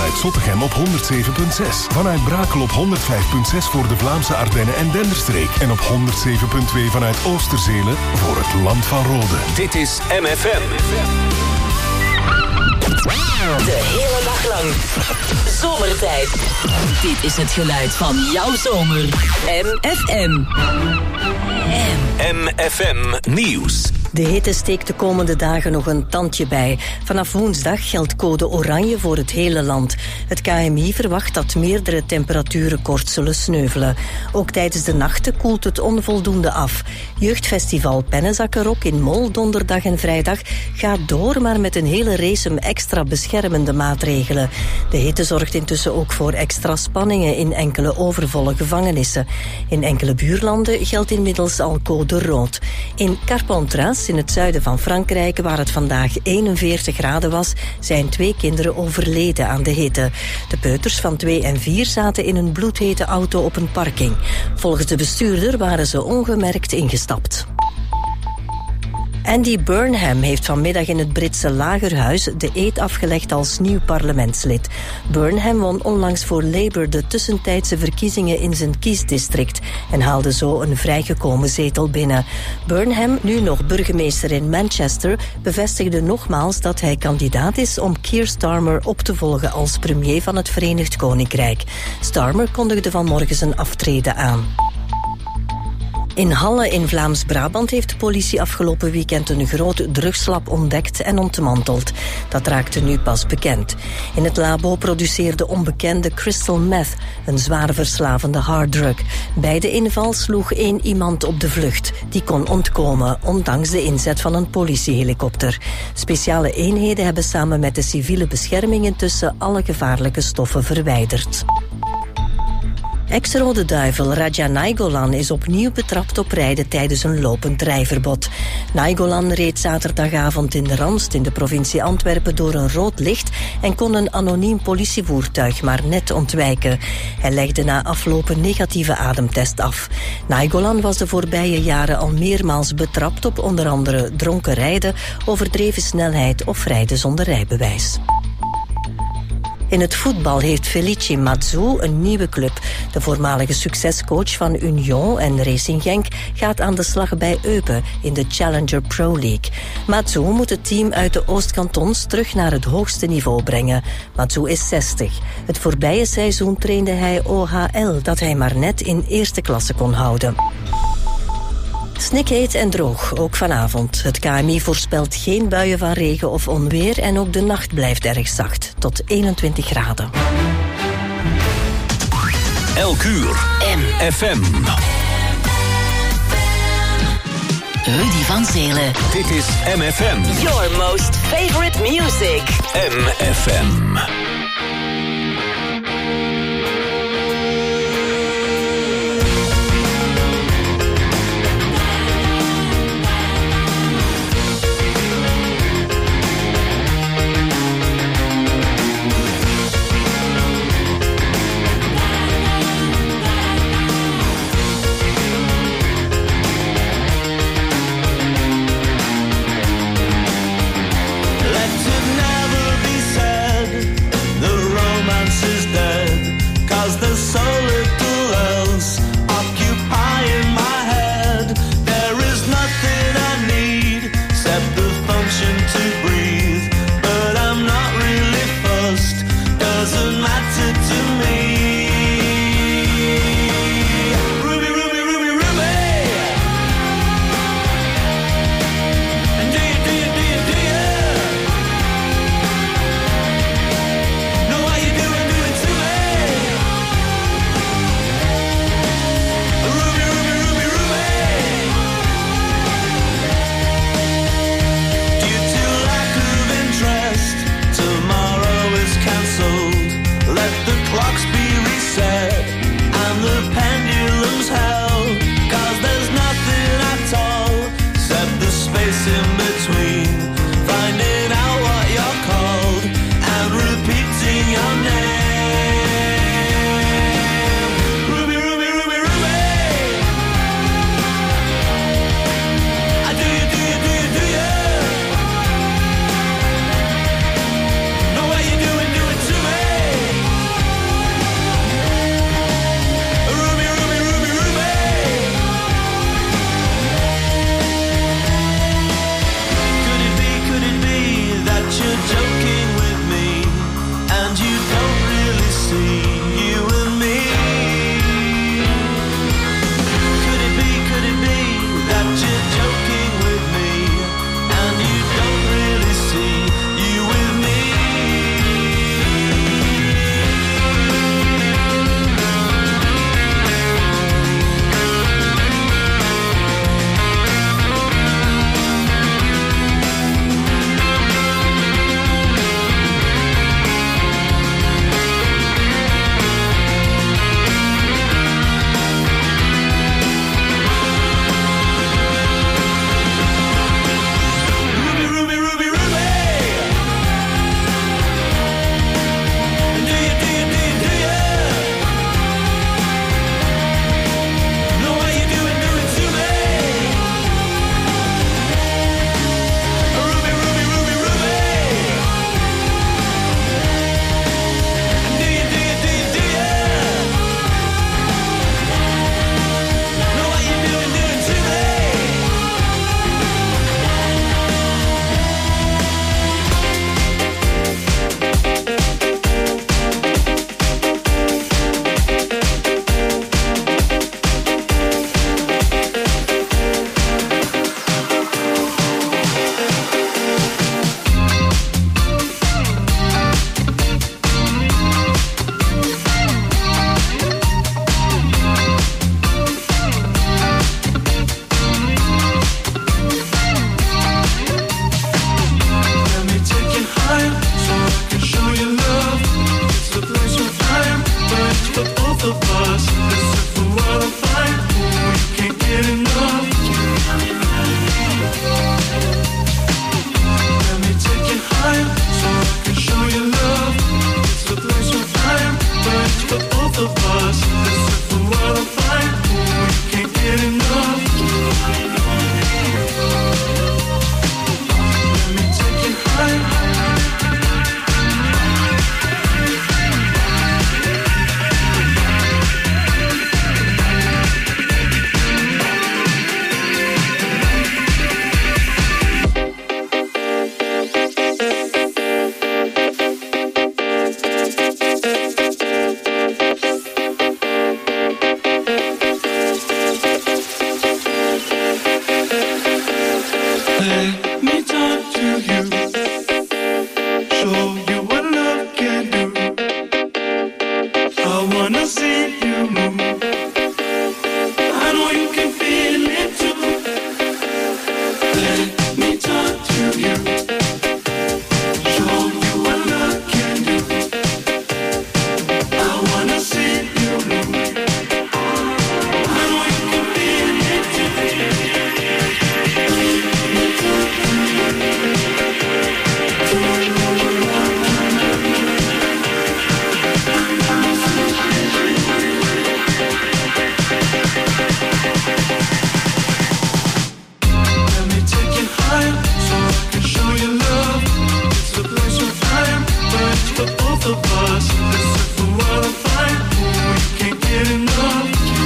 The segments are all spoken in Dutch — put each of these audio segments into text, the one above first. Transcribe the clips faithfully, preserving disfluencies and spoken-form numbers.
vanuit Zottegem op honderd zeven komma zes. Vanuit Brakel op honderd vijf komma zes voor de Vlaamse Ardennen en Denderstreek. En op honderd zeven komma twee vanuit Oosterzelen voor het Land van Rode. Dit is M F M. De hele dag lang. Zomertijd. Dit is het geluid van jouw zomer. M F M. M F M Nieuws. De hitte steekt de komende dagen nog een tandje bij. Vanaf woensdag geldt code oranje voor het hele land. Het K M I verwacht dat meerdere temperaturen kort zullen sneuvelen. Ook tijdens de nachten koelt het onvoldoende af. Jeugdfestival Pennenzakkerok in Mol donderdag en vrijdag gaat door, maar met een hele race extra beschermende maatregelen. De hitte zorgt intussen ook voor extra spanningen in enkele overvolle gevangenissen. In enkele buurlanden geldt inmiddels al code rood. In Carpentras, in het zuiden van Frankrijk, waar het vandaag eenenveertig graden was, zijn twee kinderen overleden aan de hitte. De peuters van twee en vier zaten in een bloedhete auto op een parking. Volgens de bestuurder waren ze ongemerkt ingestapt. Andy Burnham heeft vanmiddag in het Britse Lagerhuis de eed afgelegd als nieuw parlementslid. Burnham won onlangs voor Labour de tussentijdse verkiezingen in zijn kiesdistrict en haalde zo een vrijgekomen zetel binnen. Burnham, nu nog burgemeester in Manchester, bevestigde nogmaals dat hij kandidaat is om Keir Starmer op te volgen als premier van het Verenigd Koninkrijk. Starmer kondigde vanmorgen zijn aftreden aan. In Halle in Vlaams-Brabant heeft de politie afgelopen weekend een groot drugslab ontdekt en ontmanteld. Dat raakte nu pas bekend. In het labo produceerde onbekende crystal meth, een zwaar verslavende harddrug. Bij de inval sloeg één iemand op de vlucht. Die kon ontkomen, ondanks de inzet van een politiehelikopter. Speciale eenheden hebben samen met de civiele bescherming intussen alle gevaarlijke stoffen verwijderd. Ex-Rode Duivel Radja Nainggolan is opnieuw betrapt op rijden tijdens een lopend rijverbod. Nainggolan reed zaterdagavond in de Randst in de provincie Antwerpen door een rood licht en kon een anoniem politievoertuig maar net ontwijken. Hij legde na afloop een negatieve ademtest af. Nainggolan was de voorbije jaren al meermaals betrapt op onder andere dronken rijden, overdreven snelheid of rijden zonder rijbewijs. In het voetbal heeft Felice Mazou een nieuwe club. De voormalige succescoach van Union en Racing Genk gaat aan de slag bij Eupen in de Challenger Pro League. Mazou moet het team uit de Oostkantons terug naar het hoogste niveau brengen. Mazou is zestig. Het voorbije seizoen trainde hij O H L, dat hij maar net in eerste klasse kon houden. Snikheet en droog, ook vanavond. Het K M I voorspelt geen buien van regen of onweer en ook de nacht blijft erg zacht, tot eenentwintig graden. Elk uur M F M. Rudy van Zelen. Dit is M F M. Your most favorite music. M F M. Let it never be said both of us. Let's search for what I find. We can't get enough.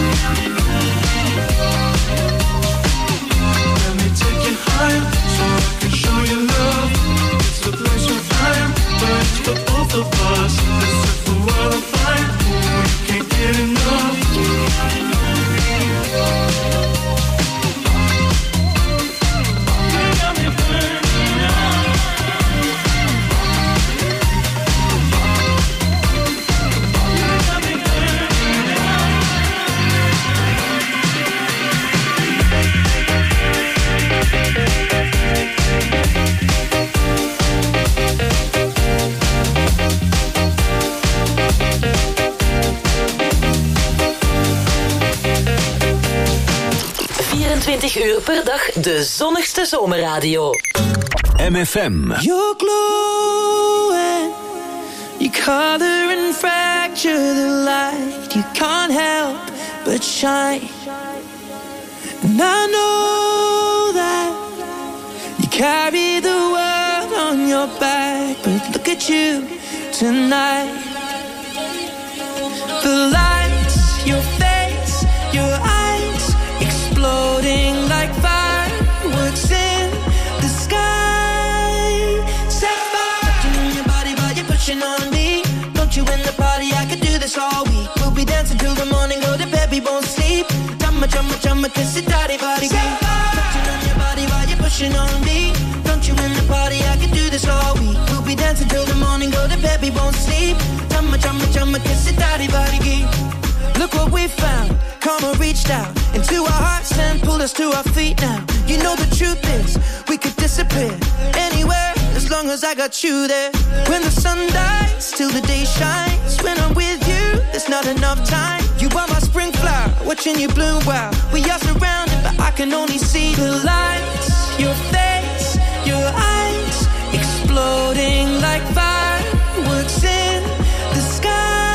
Let me take you higher, so I can show you love. It's a place of fire, but it's for both of us. Let's search for what I find. We can't get enough. vierentwintig uur per dag de zonnigste zomerradio. M F M. You're glowing. You color and fracture the light. You can't help but shine. And I know that you carry the world on your back. But look at you tonight. The lights, your face, your eyes, exploding like fireworks in the sky. Set fire to your body while you're pushing on me. Don't you in the party, I could do this all week. We'll be dancing till the morning, go to bed, we won't sleep. Chumma, chumma, chumma, kiss it, daddy, body, touching on your body while you're pushing on me. Don't you in the party, I could do this all week. We'll be dancing till the morning, go to bed, we won't sleep. Chumma, chumma, chumma, kiss it, daddy, body, look what we found. Karma reached out into our hearts and pulled us to our feet now. You know the truth is, we could disappear anywhere as long as I got you there. When the sun dies, till the day shines. When I'm with you, there's not enough time. You are my spring flower, watching you bloom wild. We are surrounded, but I can only see the lights. Your face, your eyes, exploding like fireworks in the sky.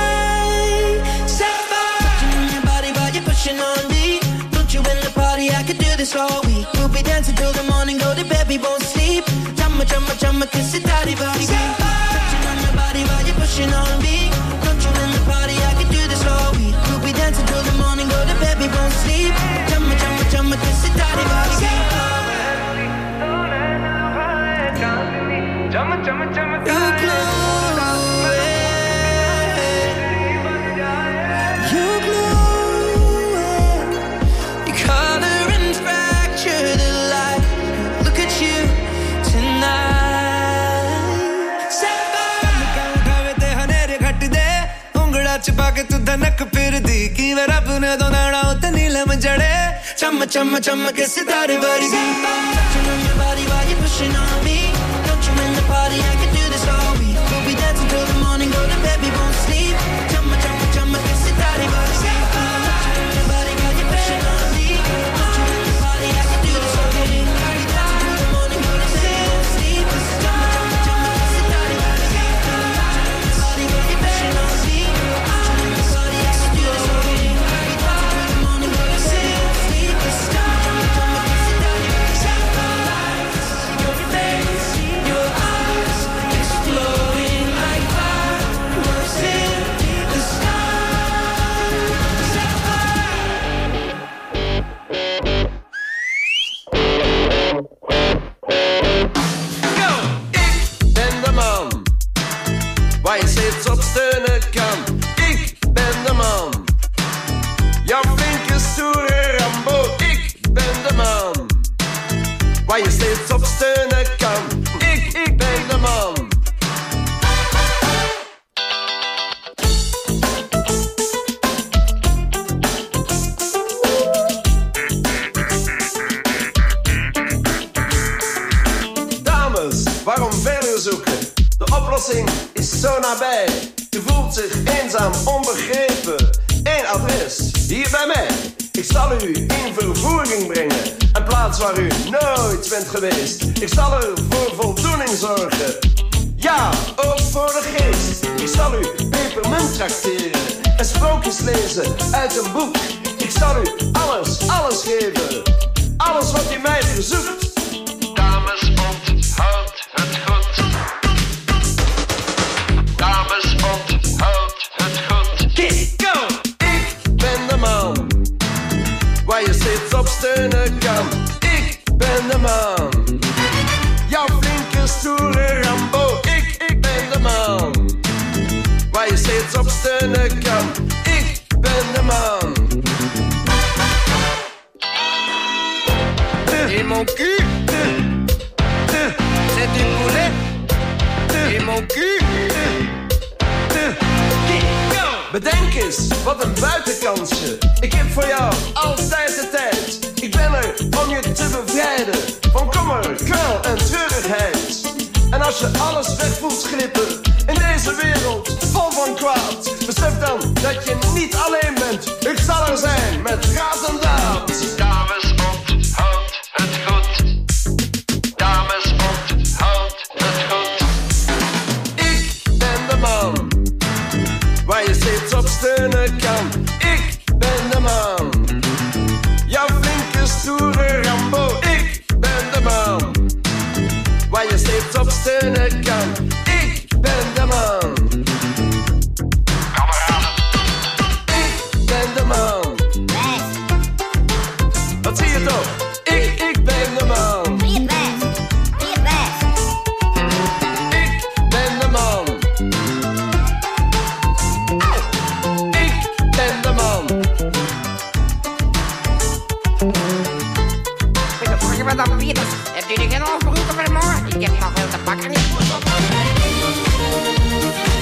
Pushing on me, don't you in the party, I could do this all week. We'll be dancing till the morning, go to bed, we won't sleep. Jumma, jumma, jumma, kiss it, daddy, body, touching on your body while you're pushing on me. Don't you in the party, I could do this all week. We'll be dancing till the morning, go to bed, we won't sleep. Jumma, jumma, jumma, kiss it, daddy, body, jumma, jumma, jumma, jumma. छुपा के तू धनक फिर दी कि वे रब ने दोनाना उते नीलम जड़े चम चम चम के सितारे वर्गी touching on your body while you're pushing on me. Don't you in the party, I could do this all week. We'll be dancing till the morning, go to bed, we won't sleep. Chumma chumma chumma ke sitare varse touching on your body while you're pushing on me. Don't you in the party, I could do this all week. We'll be dancing till the morning, go to bed, we won't sleep. Chumma chumma chumma ke sitare varse touching on your body while you're pushing on me. Waar je steeds op steunen kan. Ik ben de man. Jouw flinke stoere Rambo. Ik ben de man. Waar je steeds op steunen kan. Ik, ik ben de man. Dames, waarom verder zoeken? De oplossing is zo nabij. Je voelt zich eenzaam, onbegrepen. Eén adres, hier bij mij. Ik zal u in vervoering brengen. Een plaats waar u nooit bent geweest. Ik zal er voor voldoening zorgen. Ja, ook voor de geest. Ik zal u pepermunt trakteren. En sprookjes lezen uit een boek. Ik zal u alles, alles geven. Alles wat u mij verzoekt. Dames, onthoud het goed. Dames, waar je steeds op steunen kan. Ik ben de man. Et mon cul, c'est du poulet. Et mon cul. Bedenk eens, wat een buitenkansje. Ik heb voor jou altijd de tijd. Ik ben er om je te bevrijden van kommer, kwel en treurigheid. En als je alles weg voelt glippen in deze wereld vol van kwaad, besef dan dat je niet alleen bent. Ik zal er zijn met raad en daad. Dames, onthoud het goed. Dames, onthoud het goed. Ik ben de man waar je steeds op steunen kan. Ik ben de man. Jouw flinke, stoere Rambo. Ik ben de man waar je steeds op steunen kan. Ik ben de man. Kameraden. Ik ben de man. Wat zie je toch? Ik, ik ben de man. Wie het best? Wie het best? Ik ben de man. Ik ben de man. Voor je wat dan weer? Hebt u geen overbroeken voor morgen? Ik heb nog heel te bakken niet.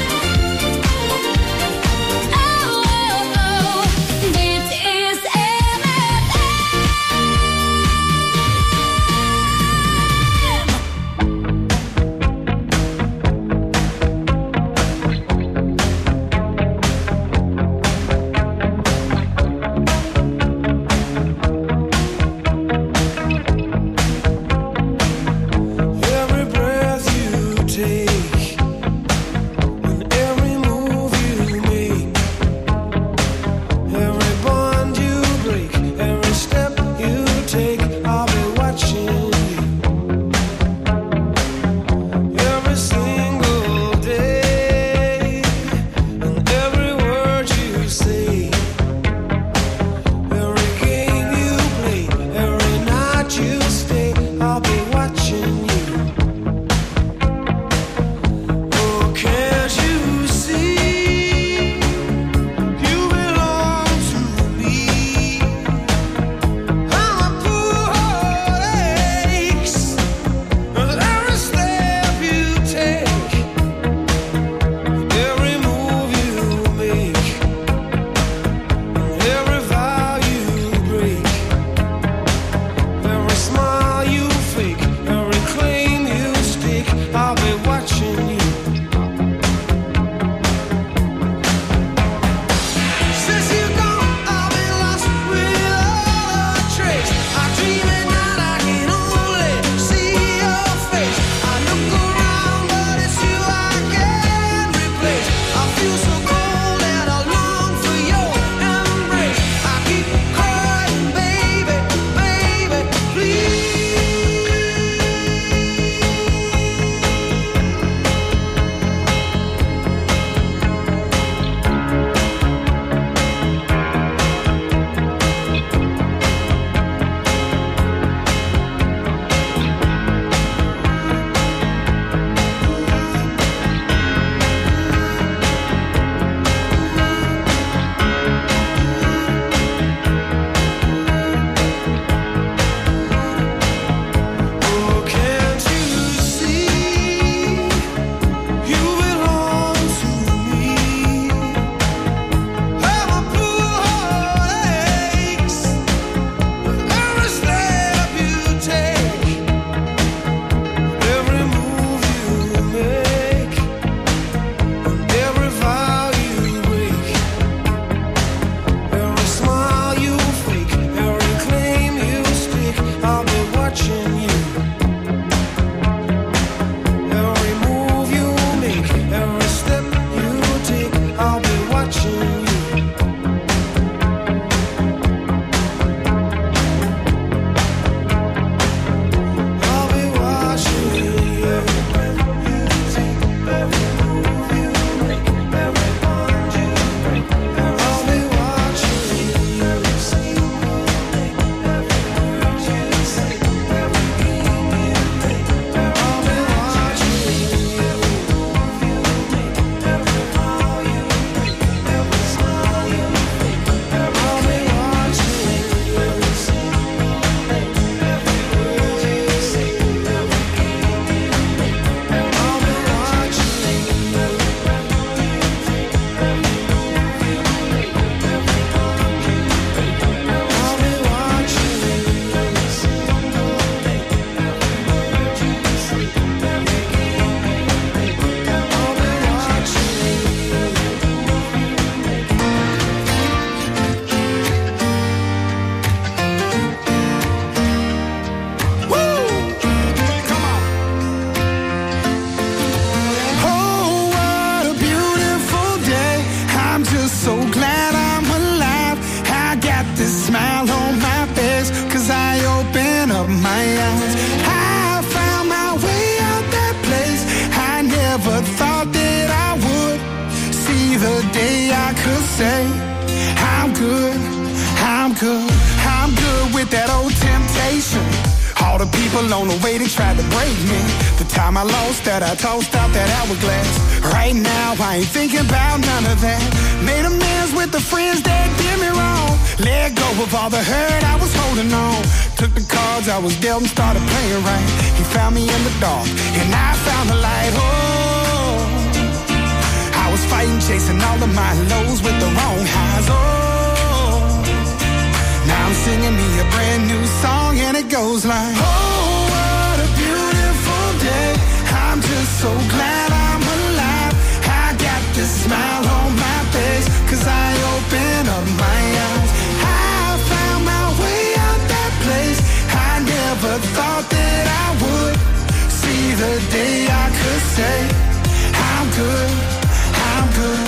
day I could say I'm good, I'm good, I'm good with that old temptation. All the people on the way, they tried to break me. The time I lost that, I tossed out that hourglass. Right now, I ain't thinking about none of that. Made amends with the friends that did me wrong. Let go of all the hurt I was holding on. Took the cards I was dealt and started playing right. He found me in the dark, and I found the light. Oh, I was fighting, chasing all of my lows with the wrong highs. Oh, now I'm singing me a brand new song, and it goes like, oh, what a beautiful day. I'm just so glad I'm alive. I got this smile on my face, cause I opened up my eyes. I found my way out that place. I never thought that I would see the day I could say I'm good, I'm good.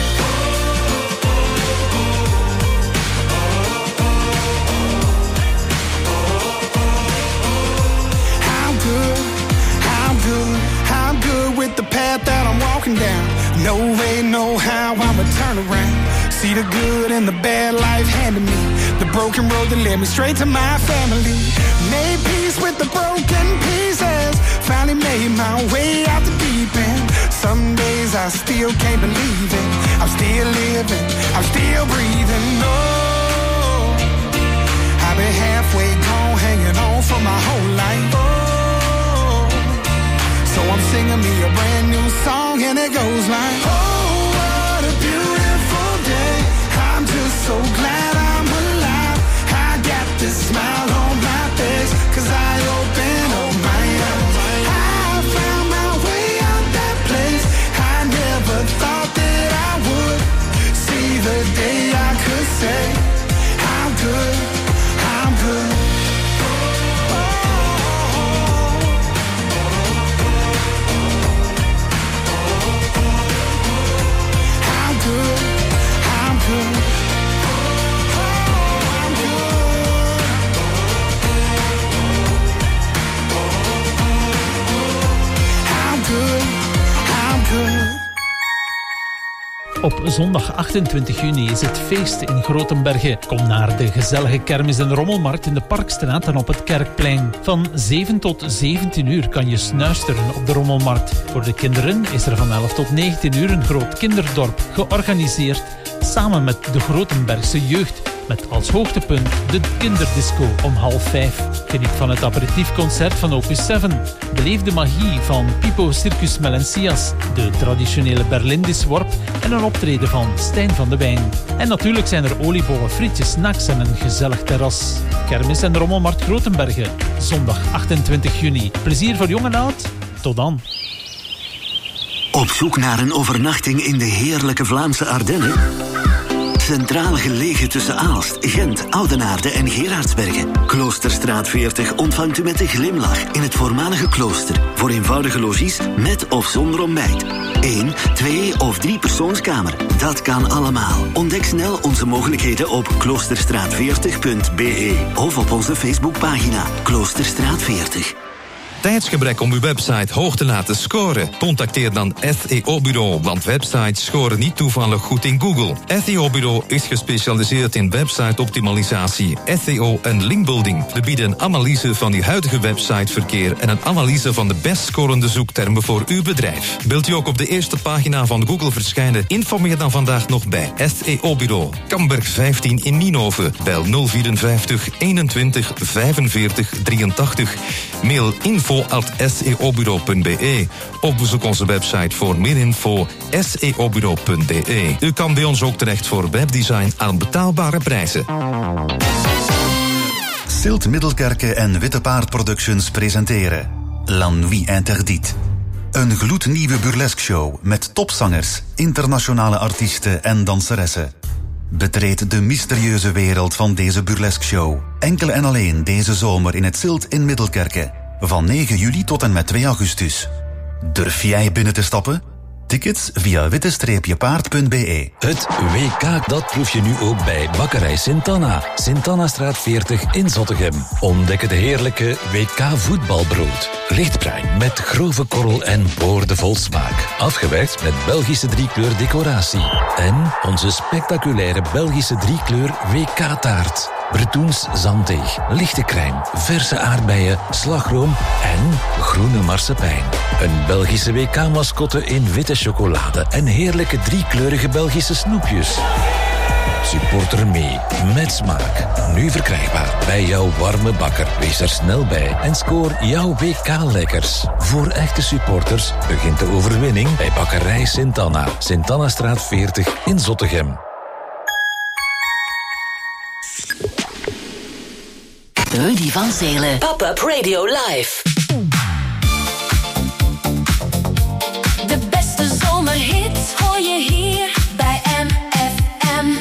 I'm good, I'm good with the path that I'm walking down. No way, no how, I'ma turn around. See the good and the bad life handed me. The broken road that led me straight to my family. Made peace with the broken pieces. Finally made my way out the deep end. Some days I still can't believe it. I'm still living, I'm still breathing. No, I've been halfway gone, hanging on for my whole life. Oh, so I'm singing me a brand new song, and it goes like, oh, what a beautiful day. I'm just so glad I'm alive. I got this smile on my face, cause I opened up my eyes. I found my way out that place. I never thought that I would see the day I could say I'm good, I'm good. Op zondag achtentwintig juni is het feest in Grotenbergen. Kom naar de gezellige kermis- en rommelmarkt in de Parkstraat en op het Kerkplein. Van zeven tot zeventien uur kan je snuisteren op de rommelmarkt. Voor de kinderen is er van elf tot negentien uur een groot kinderdorp georganiseerd samen met de Grotenbergse jeugd. Met als hoogtepunt de kinderdisco om half vijf. Geniet van het aperitiefconcert van Opus zeven. Beleef de magie van Pipo Circus Melencias, de traditionele Berlindisworp en een optreden van Stijn van de Wijn. En natuurlijk zijn er oliebollen, frietjes, snacks en een gezellig terras. Kermis en Rommelmarkt Grotenbergen, zondag achtentwintig juni. Plezier voor jong en oud. Tot dan. Op zoek naar een overnachting in de heerlijke Vlaamse Ardennen? Centraal gelegen tussen Aalst, Gent, Oudenaarde en Gerardsbergen. Kloosterstraat veertig ontvangt u met een glimlach in het voormalige klooster. Voor eenvoudige logies met of zonder ontbijt. Eén, twee of drie persoonskamer. Dat kan allemaal. Ontdek snel onze mogelijkheden op kloosterstraat veertig punt b e of op onze Facebookpagina Kloosterstraat veertig. Tijdsgebrek om uw website hoog te laten scoren? Contacteer dan S E O-bureau, want websites scoren niet toevallig goed in Google. S E O-bureau is gespecialiseerd in website-optimalisatie, S E O en linkbuilding. We bieden een analyse van uw huidige websiteverkeer en een analyse van de best scorende zoektermen voor uw bedrijf. Wilt u ook op de eerste pagina van Google verschijnen? Informeer dan vandaag nog bij S E O-bureau. Kamberg vijftien in Nienhoven. Bel nul vierenvijftig eenentwintig vijfenveertig drieëntachtig. Mail info at s e o bureau punt b e of bezoek onze website voor meer info s e o bureau punt b e. U kan bij ons ook terecht voor webdesign aan betaalbare prijzen. Silt Middelkerke en Witte Paard Productions presenteren La Nuit Interdite. Een gloednieuwe burlesque show met topzangers, internationale artiesten en danseressen. Betreed de mysterieuze wereld van deze burlesque show. Enkel en alleen deze zomer in het Silt in Middelkerke. Van negen juli tot en met twee augustus. Durf jij binnen te stappen? Tickets via witte paard punt b e. Het W K, dat proef je nu ook bij Bakkerij Sint-Anna. Sint-Annastraat veertig in Zottegem. Ontdek de heerlijke W K voetbalbrood. Lichtbruin met grove korrel en boordevol smaak. Afgewerkt met Belgische driekleur decoratie. En onze spectaculaire Belgische driekleur W K-taart. Bretoens zanddeeg, lichte crème, verse aardbeien, slagroom en groene marsepein. Een Belgische W K-mascotte in witte chocolade en heerlijke driekleurige Belgische snoepjes. Supporter mee, met smaak. Nu verkrijgbaar bij jouw warme bakker. Wees er snel bij en scoor jouw W K-lekkers. Voor echte supporters begint de overwinning bij Bakkerij Sint-Anna. Sint-Annastraat veertig in Zottegem. Rudy van Zelen. Pop-up Radio Live. De beste zomerhits hoor je hier bij M F M.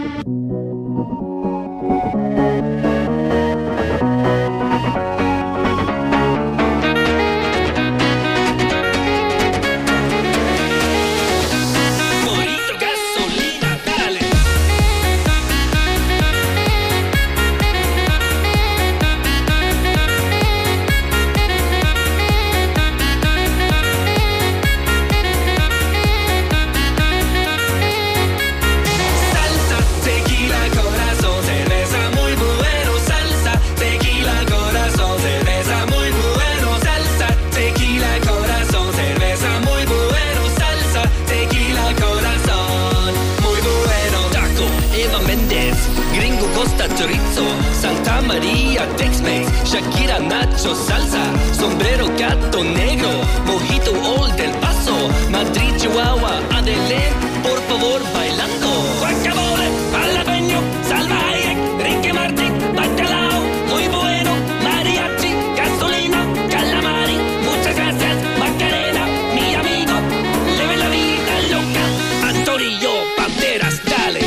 Chorizo, Santa Maria, Tex-Mex, Shakira, Nacho, Salsa, Sombrero, Gato Negro, Mojito, Old del Paso, Madrid, Chihuahua, Adelén, por favor, bailando. Guacamole, jalapeño, salvaje, Ricky Martin, bacalao, muy bueno, mariachi, gasolina, calamari, muchas gracias, Macarena, mi amigo, leve la vida loca, Antorillo, Banderas, dale.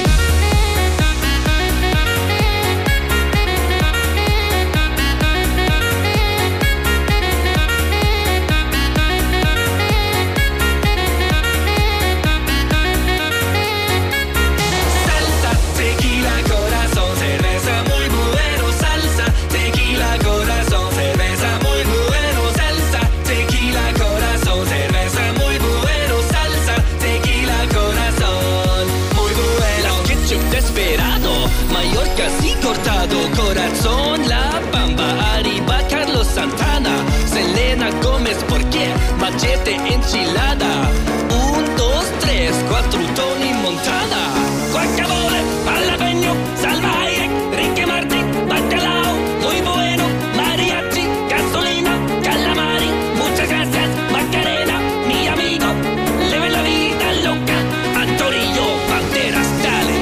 Corazón, La Bamba, arriba Carlos Santana, Selena Gómez, ¿por qué? Machete, enchilada, un, dos, tres, cuatro, Tony Montana, guacamole, jalapeño, salvaje, Ricky Martin, bacalao, muy bueno, mariachi, gasolina, calamari, muchas gracias, Macarena, mi amigo, leve la vida loca, Antorillo, Banderas, dale.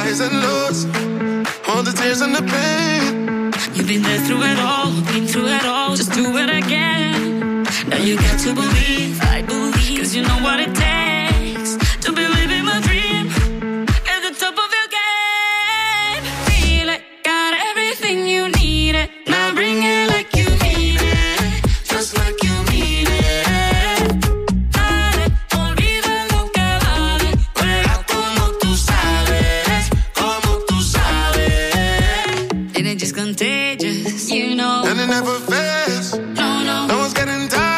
highs and lows, all the tears and the pain. You've been there through it all, been through it all, just do it again. Now you got to believe, I believe, cause you know what it takes to be living my dream at the top of your game. Feel it, got everything you need it, now bring it like you need it, just like you need it. Dale, olvida lo que vale, juega como tú sabes, como tú sabes. And it just contagious, you know. And it never fails, no, no, no one's getting tired.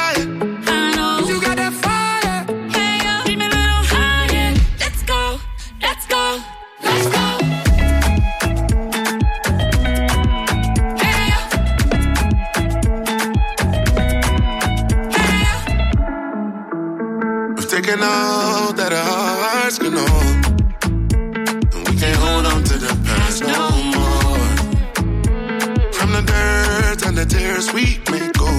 Taking all that our hearts can hold, and we can't hold on to the past no more. From the dirt and the tears we may go,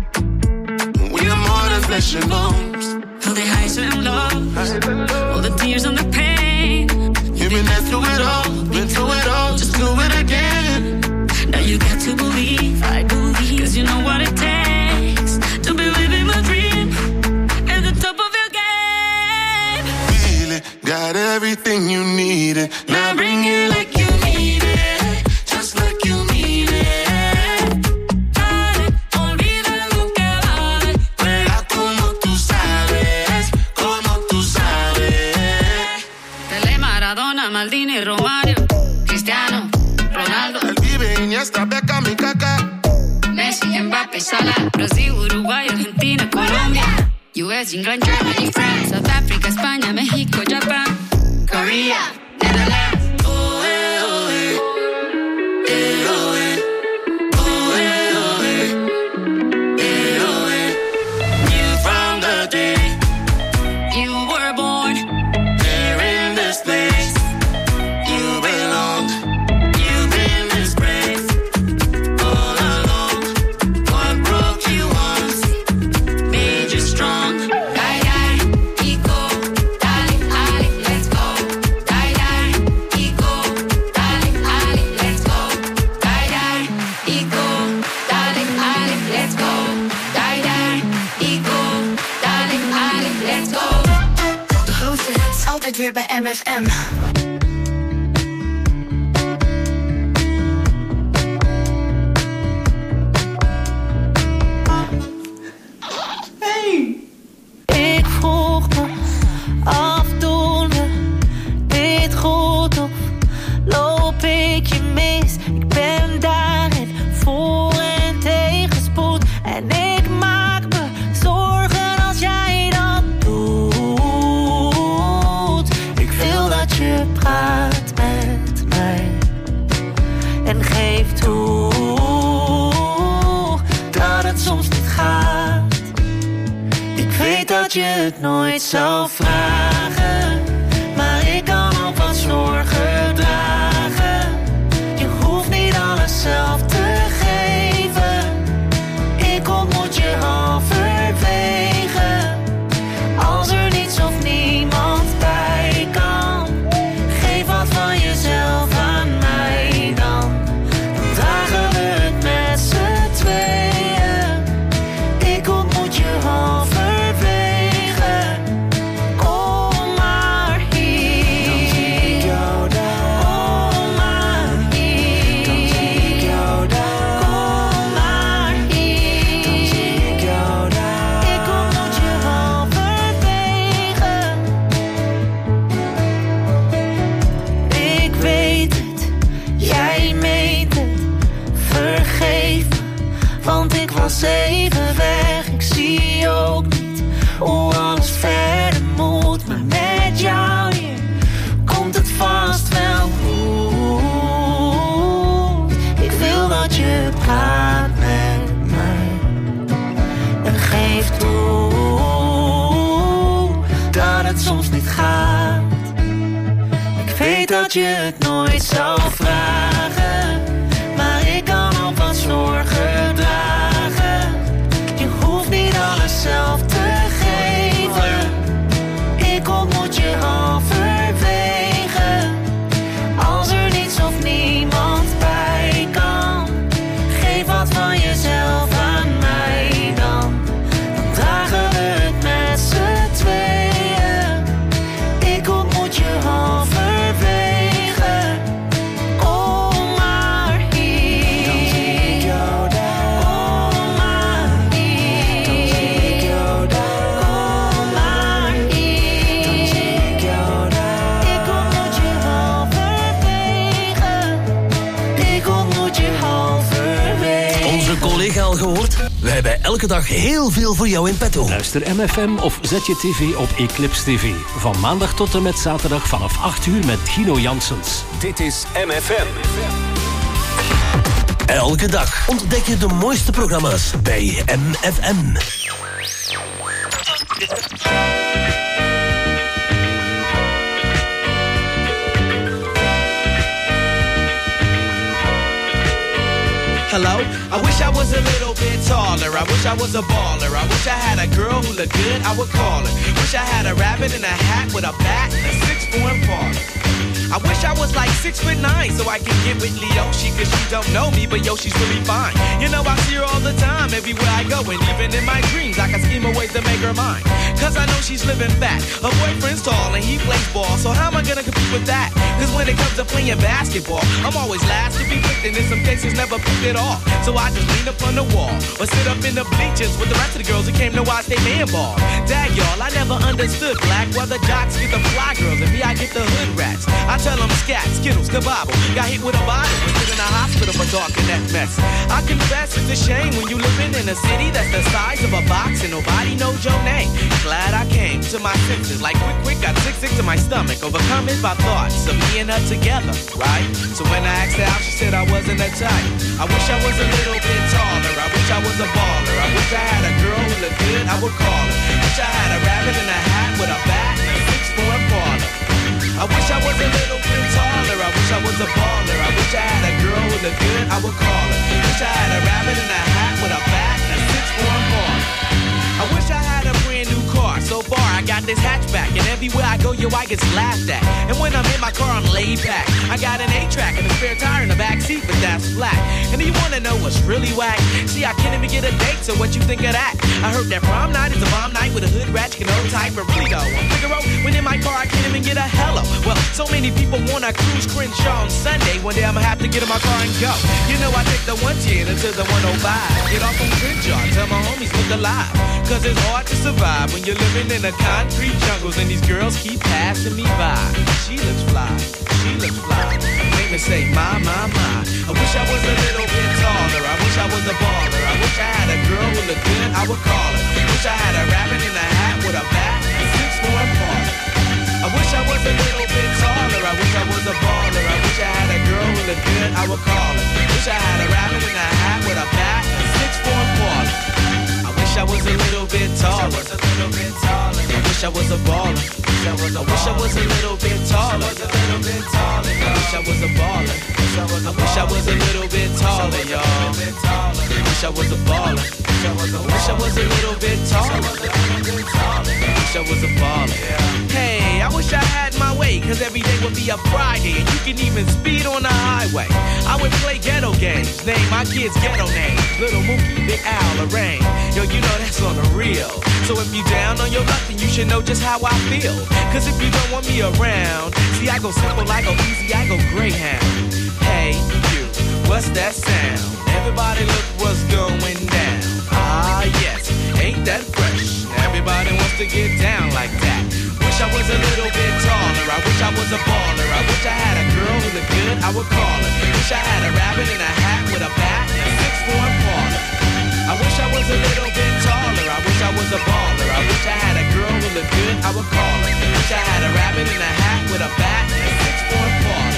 we are more than flesh and bones. All the highs and lows, all the tears and the pain. You've been there through it all, been through it all, just do it again. Now you got to believe, I believe, cause you know what it takes to be living my dream at the top of your game. Feel it, got everything you needed, now bring it like you need it, just like you need it. Dale, olvida lo que vale, juega como tú sabes, como tú sabes. Pelé, Maradona, Maldini, Romario, Cristiano, Ronaldo, El Pibe, Iniesta, Beckham y Kaká, Messi, Mbappé, Salah, Brasil, Uruguay, Argentina, Colombia, U S, England, Germany, France, South Africa, España, México, Japan, Korea, Netherlands. Oh, eh, oh, eh. Eh, oh, eh. Oh, eh, oh, eh. Eh, oh, eh. Knew from the day you were born, there in this place you belong. You've been disgraced all along. What broke you once made you strong. Die, die, ego, dale, ale, let's go. Die, die, ego, dale, ale, let's go. Die, die, ego, dale, ale, let's go. Die, die, ego, dale, ale, let's go. De grootste hits altijd weer bij M F M. Ik vroeg me af, doen we dit goed of loop ik je mis? Ik ben daarin voor en tegenspoed en ik maak me zorgen als jij dat doet. Ik wil dat je praat met mij en geef toe dat het soms niet gaat. Ik weet dat je het nooit zou vragen, maar ik kan ook wat zorgen dragen. Je hoeft niet alles zelf te geven. Ik ontmoet je halverwege. Als er niets of niemand bij kan, geef wat van jezelf aan mij dan. Dan dragen we het met z'n tweeën. Ik ontmoet je halverwege. Kom maar hier. Dan zie ik jou daar. Kom maar hier. Dan zie ik jou daar. Kom maar hier. Dan zie ik jou daar. Ik ontmoet je halverwege. Ik weet het, jij meent het. Vergeef me, want ik was even weg. Ik zie ook niet hoe alles verder moet. Maar met jou hier komt het vast wel goed. Ik wil dat je praat met mij en geef toe dat het soms niet gaat. Ik weet dat je het nooit zou vragen, maar ik kan ook wat zorgen dragen. Je hoeft niet alles zelf te geven. Ik ontmoet je halverwege. al gehoord? Wij hebben elke dag heel veel voor jou in petto. Luister M F M of zet je tv op Eclipse T V. Van maandag tot en met zaterdag vanaf acht uur met Gino Janssens. Dit is M F M. Elke dag ontdek je de mooiste programma's bij M F M. Hello? I wish I was a little bit taller. I wish I was a baller. I wish I had a girl who looked good, I would call her. Wish I had a rabbit in a hat with a bat and a six-foot parlor. I wish I was like six foot nine so I could get with Leoshi, cause she don't know me, but yo, she's really fine. You know, I see her all the time, everywhere I go, and even in my dreams, I can scheme a ways to make her mine. Cause I know she's living fat. Her boyfriend's tall and he plays ball, so how am I gonna compete with that? Cause when it comes to playing basketball, I'm always last to be picked, and in some cases never picked at all. So I just lean up on the wall, or sit up in the bleachers with the rest of the girls who came to watch they man ball. Dag y'all, I never understood black, why the jocks get the fly girls, and me I get the hood rats. I tell them scat, skittles, kabobble. Got hit with a bottle and put in a hospital for talking that mess. I confess it's a shame when you living in a city that's the size of a box and nobody knows your name. Glad I came to my senses, like quick, quick, got sick, sick to my stomach, overcome it by thoughts of me and her together, right? So when I asked her out, she said I wasn't a type. I wish I was a little bit taller. I wish I was a baller. I wish I had a girl who looked good, I would call her. Wish I had a rabbit in a hat with a bat and a six-foot parlor. I wish I was a little bit taller. I wish I was a baller. I wish I had a girl who looked good, I would call her. Wish I had a rabbit in a hat with a bat and a six-foot parlor. I wish I had a brand new car. So far, I got this hatchback, and everywhere I go, yo, I get laughed at. And when I'm in my car, I'm laid back. I got an eight-track and a spare tire in the back seat, but that's flat. And do you wanna know what's really whack? See, I can't even get a date, so what you think of that? I heard that prom night is a bomb night with a hood rat, you can old type, but really though, on Figaro, when in my car, I can't even get a hello. Well, so many people wanna cruise Crenshaw on Sunday. One day I'ma have to get in my car and go. You know, I take the one ten until the one oh five. Get off on Crenshaw, tell my homies look alive. Cause it's hard to survive when you're living in the concrete jungles and these girls keep passing me by. She looks fly, she looks fly. Make me say, my, my, my. I wish I was a little bit taller. I wish I was a baller. I wish I had a girl who looked good, I would call her. Wish I had a rabbit in a hat with a bat and six-foot parlor. I wish I was a little bit taller. I wish I was a baller. I wish I had a girl who looked good, I would call her. Wish I had a rabbit in a hat with a bat and six-foot parlor. I wish I was a little bit taller. I wish I was a baller. I wish I was a little bit taller. I wish I was a baller. I wish I was a little bit taller, y'all. I wish I was a baller. I wish I was a little bit taller. I wish I was a baller. Hey, I wish I had my way, cause every day would be a Friday, and you can even speed on the highway. I would play ghetto games, name my kids ghetto names. Little Mookie, Big Al, Lorraine. Yo, you know that's on the real. So if you down on your luck, then you should know just how I feel. Cause if you don't want me around, see I go simple, I go easy, I go Greyhound. Hey, you, what's that sound? Everybody look what's going down. Ah, yes, ain't that fresh? Everybody wants to get down like that. Wish I was a little bit taller. I wish I was a baller. I wish I had a girl who looked good, I would call her. Wish I had a rabbit in a hat with a bat and a six-foot parlor. I wish I was a little bit taller. I wish I was a baller. I wish I had a girl who looked good, I would call her. Wish I had a rabbit in a hat with a bat and a six-foot parlor.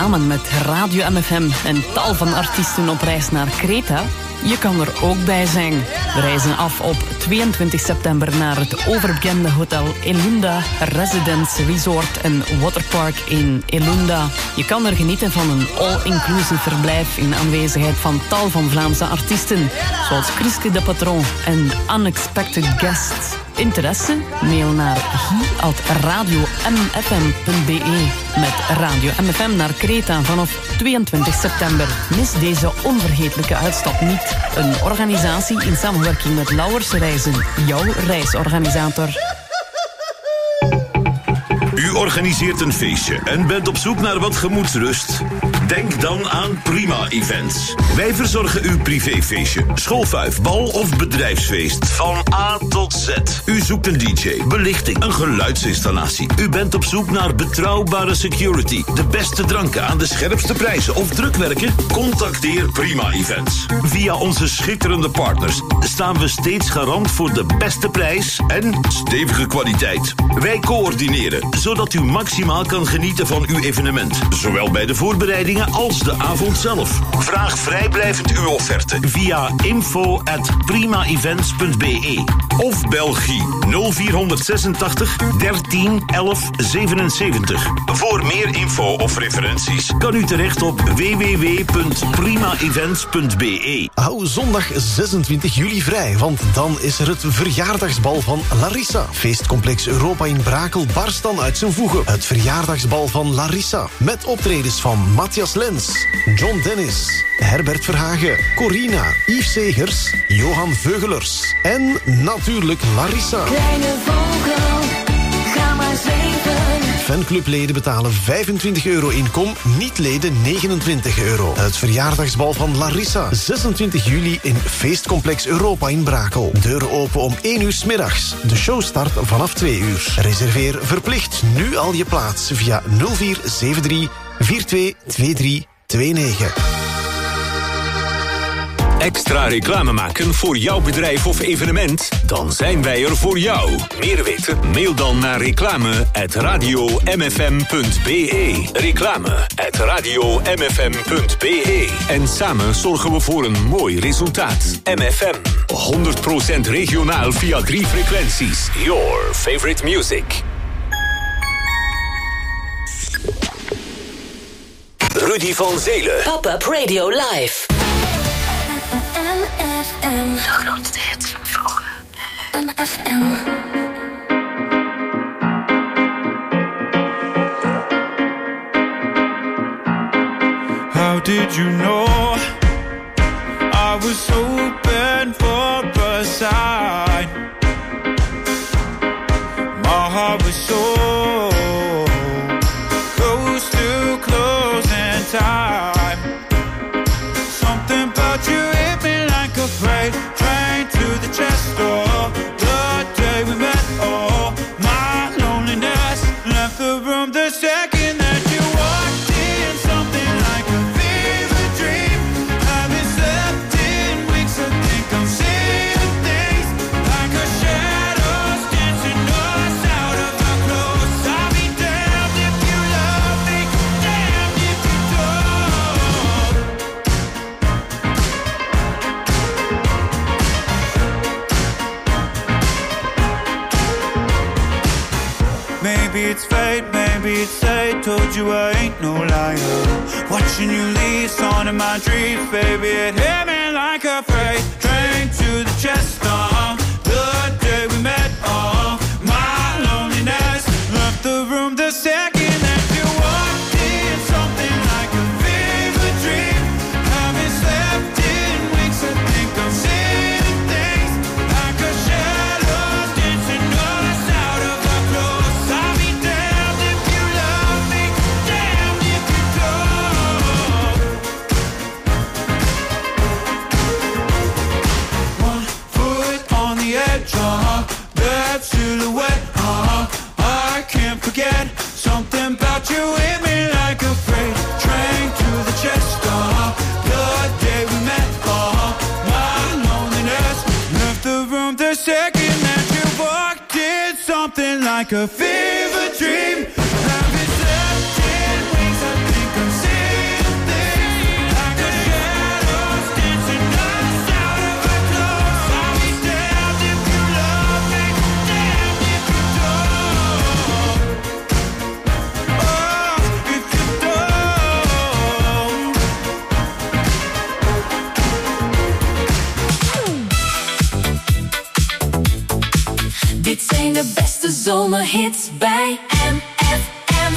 samen met Radio M F M en tal van artiesten op reis naar Kreta. Je kan er ook bij zijn. We reizen af op tweeëntwintig september naar het overbekende hotel Elunda Residence Resort en Waterpark in Elunda. Je kan er genieten van een all-inclusive verblijf in aanwezigheid van tal van Vlaamse artiesten, zoals Christy de Patron en Unexpected Guests. Interesse? Mail naar guy at radio m f m punt b e. Met Radio M F M naar Kreta vanaf tweeëntwintig september. Mis deze onvergetelijke uitstap niet. Een organisatie in samenwerking met Lauwers Reizen, jouw reisorganisator. U organiseert een feestje en bent op zoek naar wat gemoedsrust? Denk dan aan Prima Events. Wij verzorgen uw privéfeestje, schoolfuif, bal of bedrijfsfeest. Van A tot Z. U zoekt een D J, belichting, een geluidsinstallatie. U bent op zoek naar betrouwbare security, de beste dranken aan de scherpste prijzen of drukwerken? Contacteer Prima Events. Via onze schitterende partners staan we steeds garant voor de beste prijs en stevige kwaliteit. Wij coördineren, zodat u maximaal kan genieten van uw evenement. Zowel bij de voorbereidingen als de avond zelf. Vraag vrijblijvend uw offerte via info at prima events punt b e of Belgie nul vier zesentachtig dertien elf zevenenzeventig. Voor meer info of referenties kan u terecht op w w w punt prima events punt b e. Hou zondag zesentwintig juli vrij, want dan is er het verjaardagsbal van Larissa. Feestcomplex Europa in Brakel barst dan uit zijn voegen. Het verjaardagsbal van Larissa. Met optredens van Matthias Lens, John Dennis, Herbert Verhagen, Corina, Yves Segers, Johan Veugelers en natuurlijk Larissa. Kleine vogel, ga maar zweven. Fanclubleden betalen vijfentwintig euro inkom, niet-leden negenentwintig euro. Het verjaardagsbal van Larissa, zesentwintig juli in Feestcomplex Europa in Brakel. Deuren open om één uur 's middags. De show start vanaf twee uur. Reserveer verplicht nu al je plaats via nul vier zeven drie vier twee twee drie twee negen. Extra reclame maken voor jouw bedrijf of evenement? Dan zijn wij er voor jou. Meer weten? Mail dan naar reclame at radio m f m punt b e. Reclame at radio m f m punt b e. En samen zorgen we voor een mooi resultaat. M F M, honderd procent regionaal via drie frequenties. Your favorite music. Rudy van Zelen. Pop-up Radio Live. M F M. De grootste hits van vroeger. M F M. How did you know I was open for a sign? My heart was so close to closing time. Something about you hit me like a freight train to the chest door. The day we met, oh, my loneliness left the room the second that you walked in. Something like a fever dream. Haven't slept in weeks. I think I'm seeing things like a shadows dancing us out of our clothes. I'll be damned if you love me, damned if you don't. Maybe it's fate, maybe it's fate. Told you I ain't no liar. Watching you leave, on in my dreams, baby. It hit me like a freight train to the chest. Uh, the day we met, oh, my loneliness left the room the second that you walked in. Something like a fever dream. Haven't slept in weeks. I think I'm seeing things like a shadow dancing us out of our clothes. I'll be damned if you love me, damned if you don't. One foot on the edge, uh-huh. That silhouette, uh-huh. I can't forget something about you hit me like a freight train to the chest, uh-huh. The day we met, uh-huh. My loneliness left the room the second that you walked in. Something like a fever dream. Haven't slept in weeks. I think I'm sick. Alleen de beste zomerhits bij M F M.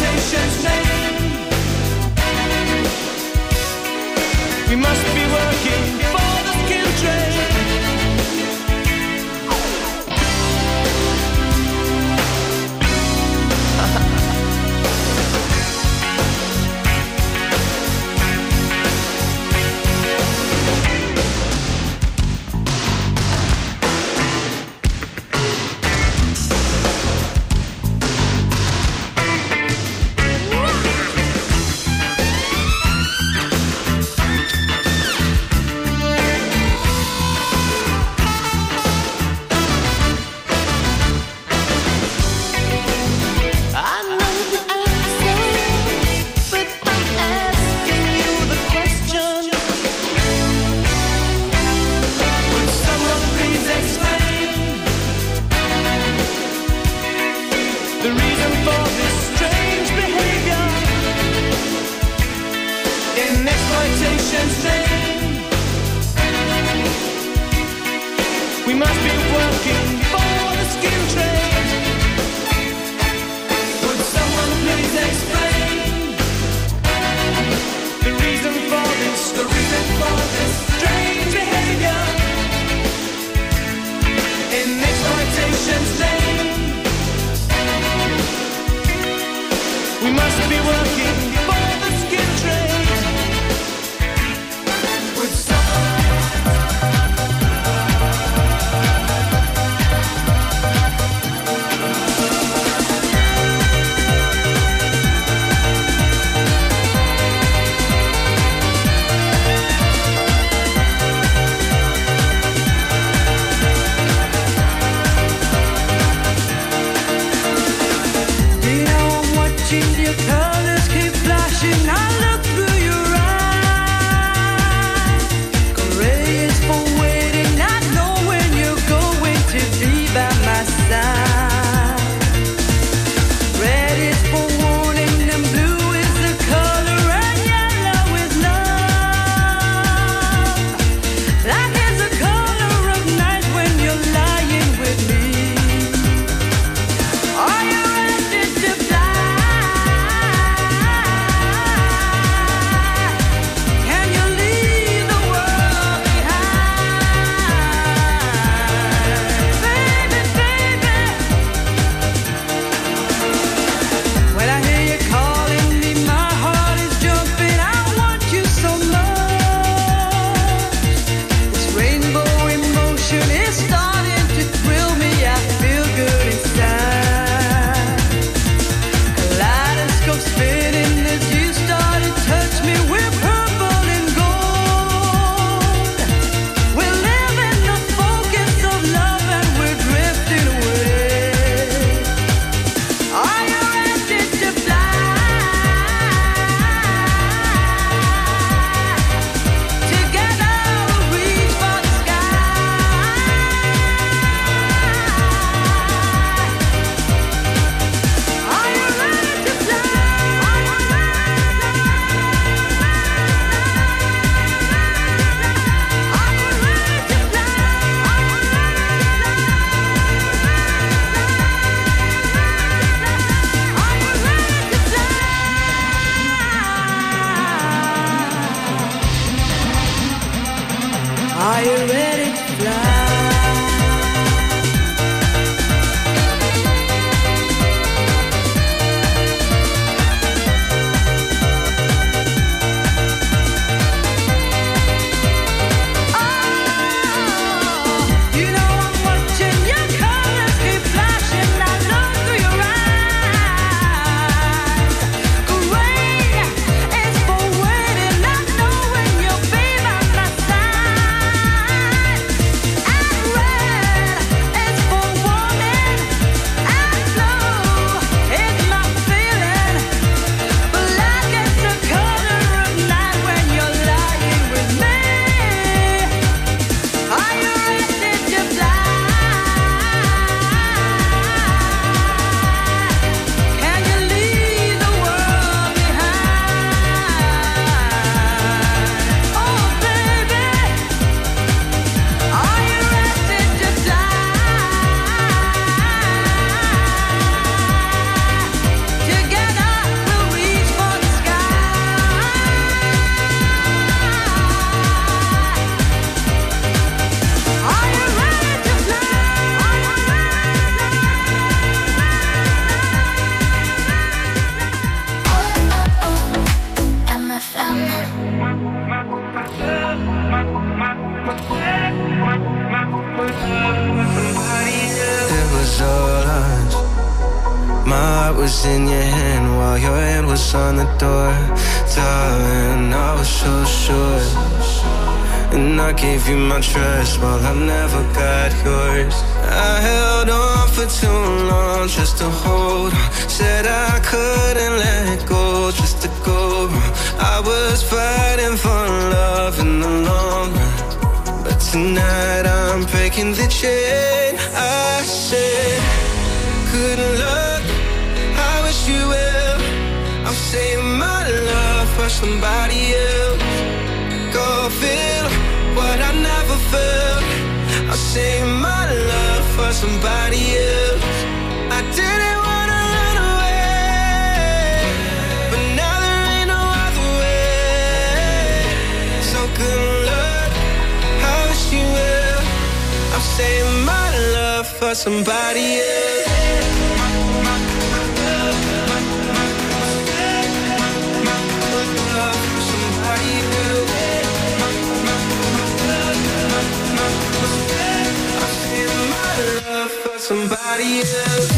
We must be working Are you ready to fly? Was in your hand while your hand was on the door. Darling, I was so sure. And I gave you my trust while I never got yours. I held on for too long just to hold on. Said I couldn't let go just to go wrong. I was fighting for love in the long run, but tonight I'm breaking the chain. I said, good luck, I wish you well. I'm saving my love for somebody else. Go feel what I never felt. I'll save my love for somebody else. I didn't wanna run away, but now there ain't no other way. So good luck, I wish you well. I'm saving my love for somebody else. Somebody else.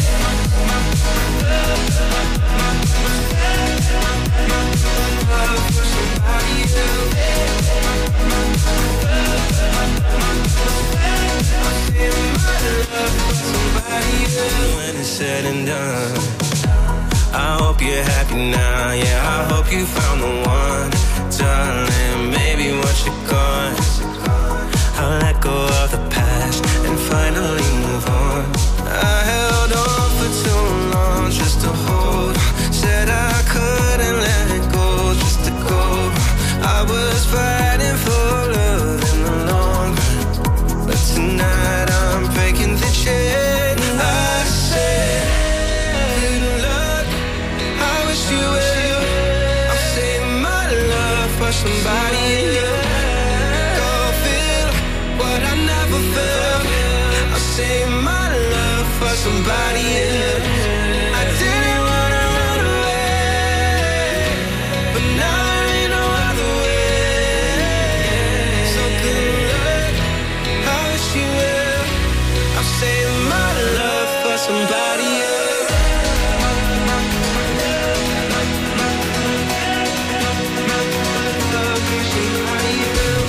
When it's said and done, I hope you're happy now. Yeah, I hope you found the one, darling. Maybe once you're gone, I'll let go of the past and finally move on. I held on for too long just to hold on. Said I couldn't let go just to go. I was fighting for love in the long run, but tonight I'm breaking the chain. I said, good luck, I wish you well. I'm saving my love for somebody else. What I never felt, I'll save my love for somebody else.